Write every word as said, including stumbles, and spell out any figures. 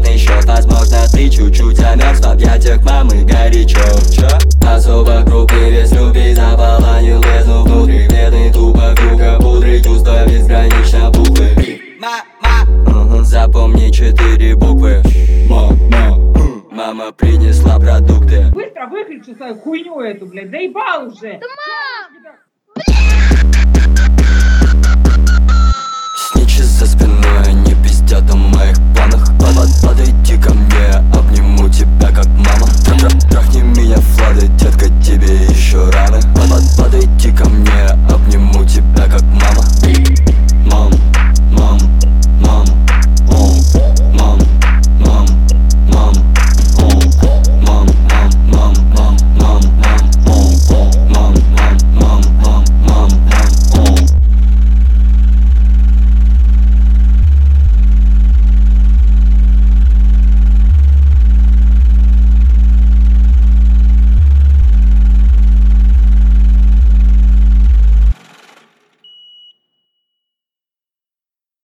кредитный счет. Возможно, ты чуть-чуть замерз в объятиях мамы горячо. Чё? Особо крупный вес любви заполонил бездну внутри. Бедный тупо вьюга пудры, чувства безгранично буквы. Мама, запомни четыре буквы. Мама, мама принесла продукты. Быстро выключи свою хуйню эту, блядь, заебал уже! Да, мам!